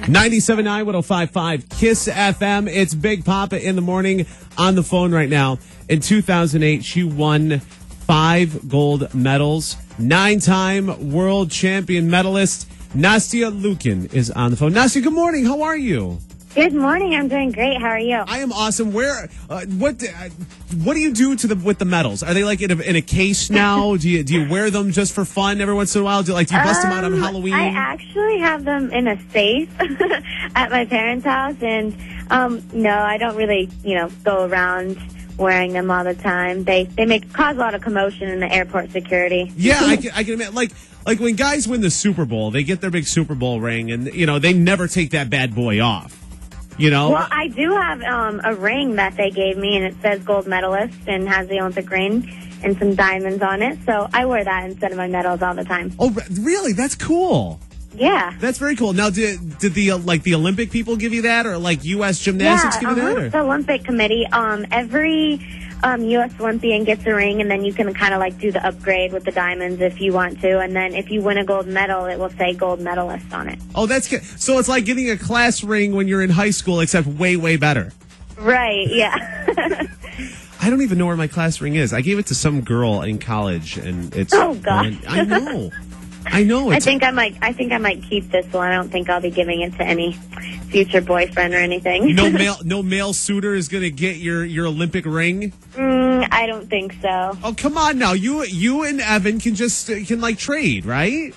97.9, 105.5, KISS FM. It's Big Papa in the morning on the phone right now. In 2008, she won 5 gold medals. 9-time world champion medalist Nastia Liukin is on the phone. Nastia, good morning. How are you? Good morning. I'm doing great. How are you? I am awesome. What do you do with the medals? Are they like in a case now? Do you wear them just for fun every once in a while? Do you bust them out on Halloween? I actually have them in a safe at my parents' house, and no, I don't really go around wearing them all the time. They cause a lot of commotion in the airport security. Yeah, I can admit, like when guys win the Super Bowl, they get their big Super Bowl ring, and they never take that bad boy off. Well, I do have a ring that they gave me, and it says gold medalist and has the Olympic ring and some diamonds on it. So I wear that instead of my medals all the time. Oh, really? That's cool. Yeah. That's very cool. Now, did the the Olympic people give you that, or like U.S. Gymnastics give you that? Or? The Olympic Committee. Every U.S. Olympian gets a ring, and then you can kind of do the upgrade with the diamonds if you want to. And then if you win a gold medal, it will say gold medalist on it. Oh, that's good. So it's like getting a class ring when you're in high school, except way, way better. Right, yeah. I don't even know where my class ring is. I gave it to some girl in college, and it's... Oh, gosh. I know. I think I might keep this one. I don't think I'll be giving it to any future boyfriend or anything. No male suitor is going to get your Olympic ring? I don't think so. Oh, come on now. You and Evan can trade, right?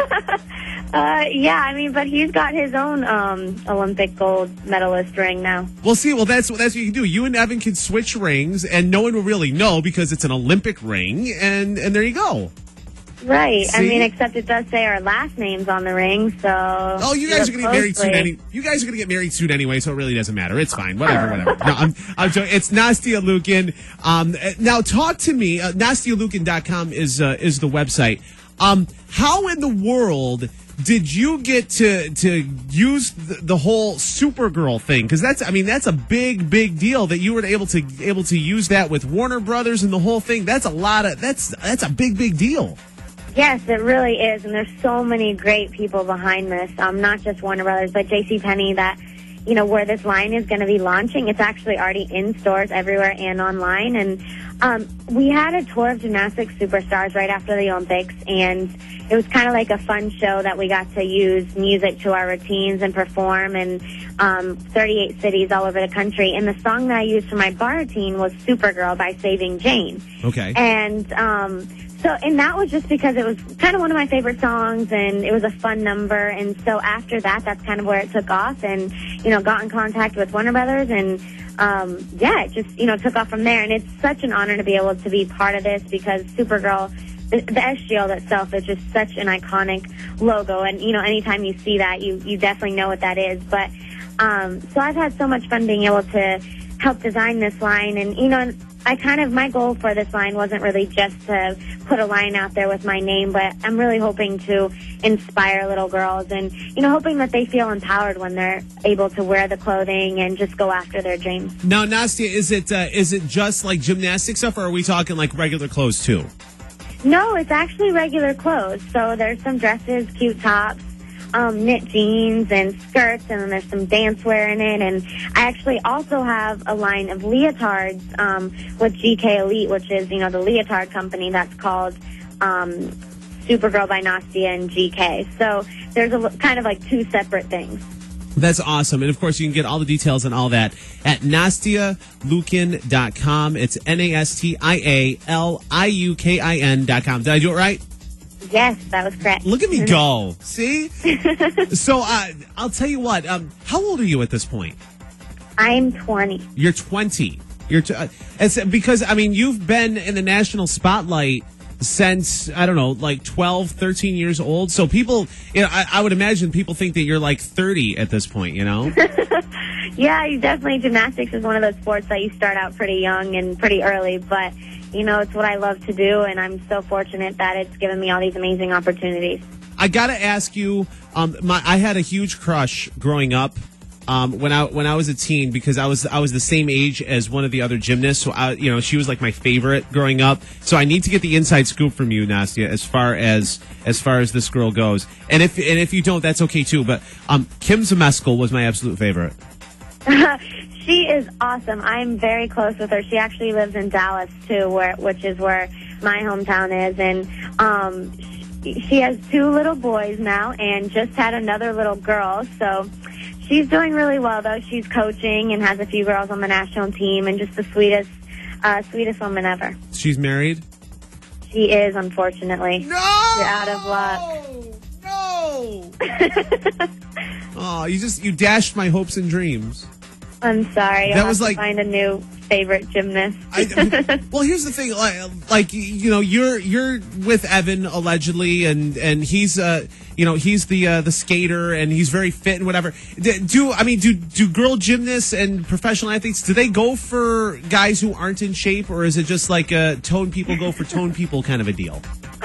Yeah, but he's got his own Olympic gold medalist ring now. Well, that's what you can do. You and Evan can switch rings, and no one will really know because it's an Olympic ring, and there you go. Right. See? Except it does say our last names on the ring, so... Oh, you guys are going to get married soon. You guys are going to get married soon anyway, so it really doesn't matter. It's fine. Whatever. No, I'm joking. It's Nastia Liukin. Now, talk to me. NastiaLiukin.com is the website. How in the world did you get to use the whole Supergirl thing? Because that's a big deal that you were able to use that with Warner Brothers and the whole thing. That's a big deal. Yes, it really is, and there's so many great people behind this. Not just Warner Brothers, but JCPenney. That where this line is going to be launching. It's actually already in stores everywhere and online. And we had a tour of gymnastics superstars right after the Olympics, and it was kind of like a fun show that we got to use music to our routines and perform in 38 cities all over the country. And the song that I used for my bar routine was Supergirl by Saving Jane. Okay. And and that was just because it was kind of one of my favorite songs, and it was a fun number. And so after that, that's kind of where it took off, and got in contact with Warner Brothers, and it just took off from there. And it's such an honor to be able to be part of this, because Supergirl, the S Shield itself is just such an iconic logo, and anytime you see that, you definitely know what that is. But so I've had so much fun being able to help design this line, and my goal for this line wasn't really just to put a line out there with my name, but I'm really hoping to inspire little girls, and hoping that they feel empowered when they're able to wear the clothing and just go after their dreams. Now, Nastia, is it just like gymnastic stuff, or are we talking like regular clothes too? No, it's actually regular clothes. So there's some dresses, cute tops, knit jeans and skirts, and then there's some dance wear in it. And I actually also have a line of leotards with GK Elite, which is, the leotard company that's called Supergirl by Nastia and GK. So there's kind of like two separate things. That's awesome. And, of course, you can get all the details and all that at NastiaLiukin.com. It's NastiaLiukin.com. Did I do it right? Yes, that was correct. Look at me go. See? So I'll tell you what. How old are you at this point? I'm 20. You're 20. Because, you've been in the national spotlight since, I don't know, like 12, 13 years old. So people, I would imagine people think that you're like 30 at this point, Yeah, definitely gymnastics is one of those sports that you start out pretty young and pretty early. But, it's what I love to do, and I'm so fortunate that it's given me all these amazing opportunities. I got to ask you, I had a huge crush growing up when I was a teen, because I was the same age as one of the other gymnasts. So she was like my favorite growing up. So I need to get the inside scoop from you, Nastia, as far as this girl goes. And if you don't, that's okay too. But Kim Zmeskal was my absolute favorite. She is awesome. I'm very close with her. She actually lives in Dallas too, which is where my hometown is, and she has 2 little boys now and just had another little girl. So she's doing really well, though. She's coaching and has a few girls on the national team, and just the sweetest woman ever. She's married? She is, unfortunately. No! You're out of luck. No! Oh, you dashed my hopes and dreams. I'm sorry. That was like, find a new favorite gymnast. Well, here's the thing. You're with Evan allegedly, and he's he's the skater, and he's very fit and whatever. Do girl gymnasts and professional athletes, do they go for guys who aren't in shape, or is it just like tone people go for tone people kind of a deal?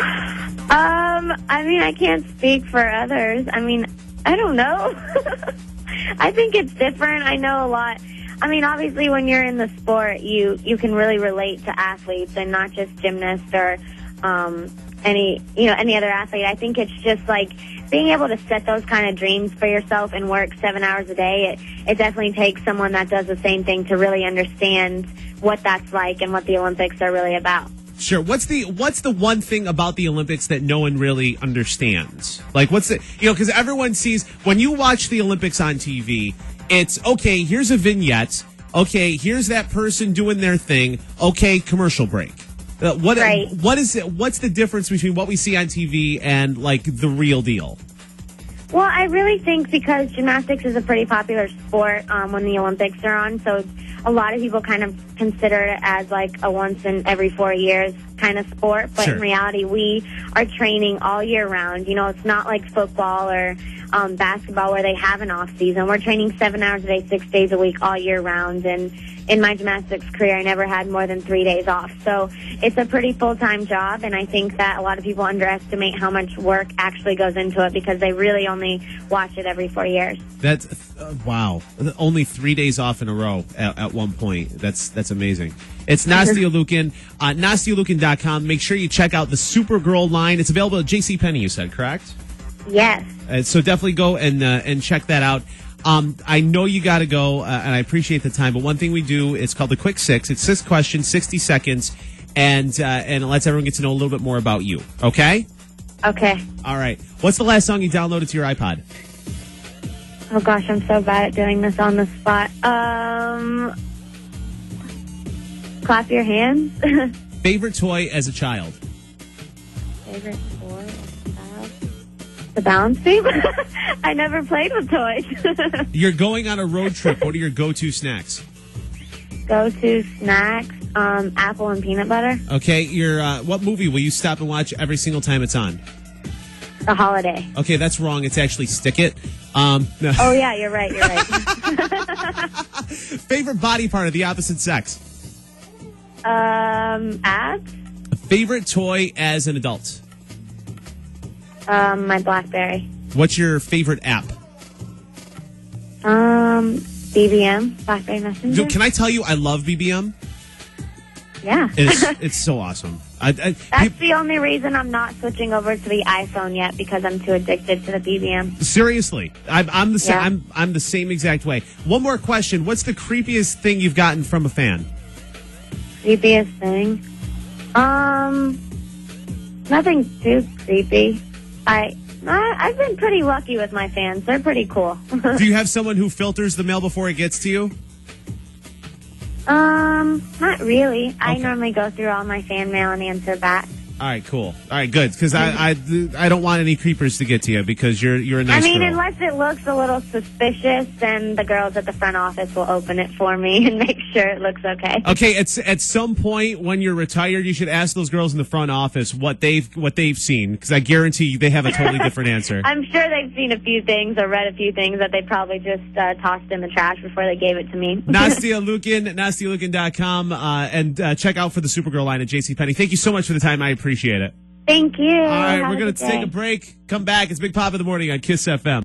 I can't speak for others. I don't know. I think it's different. I know a lot. Obviously, when you're in the sport, you can really relate to athletes and not just gymnasts or any other athlete. I think it's just like being able to set those kind of dreams for yourself and work 7 hours a day. It definitely takes someone that does the same thing to really understand what that's like and what the Olympics are really about. Sure. What's the one thing about the Olympics that no one really understands? Like, because everyone sees, when you watch the Olympics on TV, it's, okay, here's a vignette. Okay, here's that person doing their thing. Okay, commercial break. Right. What's the difference between what we see on TV and, like, the real deal? Well, I really think because gymnastics is a pretty popular sport when the Olympics are on, so a lot of people kind of consider it as like a once in every 4 years kind of sport. But sure. In reality, we are training all year round. It's not like football or basketball where they have an off season. We're training 7 hours a day, 6 days a week, all year round. And in my gymnastics career, I never had more than 3 days off. So it's a pretty full-time job, and I think that a lot of people underestimate how much work actually goes into it because they really only watch it every 4 years. That's wow. Only 3 days off in a row at one point. That's amazing. It's Nastia Liukin, NastiaLiukin.com. Make sure you check out the Supergirl line. It's available at JCPenney, you said, correct? Yes. So definitely go and check that out. I know you got to go, and I appreciate the time, but one thing we do, it's called the Quick Six. It's 6 questions, 60 seconds, and it lets everyone get to know a little bit more about you. Okay? Okay. All right. What's the last song you downloaded to your iPod? Oh, gosh, I'm so bad at doing this on the spot. Clap Your Hands. Favorite toy as a child? Favorite toy as a child? The balance beam? I never played with toys. You're going on a road trip. What are your go-to snacks? Go-to snacks? Apple and peanut butter. Okay. What movie will you stop and watch every single time it's on? The Holiday. Okay, that's wrong. It's actually Stick It. No. Oh, yeah, you're right. Favorite body part of the opposite sex? Abs. Favorite toy as an adult? My BlackBerry. What's your favorite app? BBM, BlackBerry Messenger. Can I tell you, I love BBM? Yeah. It's so awesome. That's the only reason I'm not switching over to the iPhone yet, because I'm too addicted to the BBM. Seriously, I'm the same. Yeah. I'm the same exact way. One more question: what's the creepiest thing you've gotten from a fan? Creepiest thing? Nothing too creepy. I've been pretty lucky with my fans. They're pretty cool. Do you have someone who filters the mail before it gets to you? Not really. Okay. I normally go through all my fan mail and answer back. All right, cool. All right, good. Because I don't want any creepers to get to you because you're a nice girl. Unless it looks a little suspicious, then the girls at the front office will open it for me and make sure it looks okay. Okay, at some point when you're retired, you should ask those girls in the front office what they've seen, because I guarantee you they have a totally different answer. I'm sure they've seen a few things or read a few things that they probably just tossed in the trash before they gave it to me. Nastia Liukin, NastiaLiukin.com, and check out for the Supergirl line at JCPenney. Thank you so much for the time. I appreciate it. Thank you. All right, we're going to take a break. Come back. It's Big Pop in the Morning on KISS FM.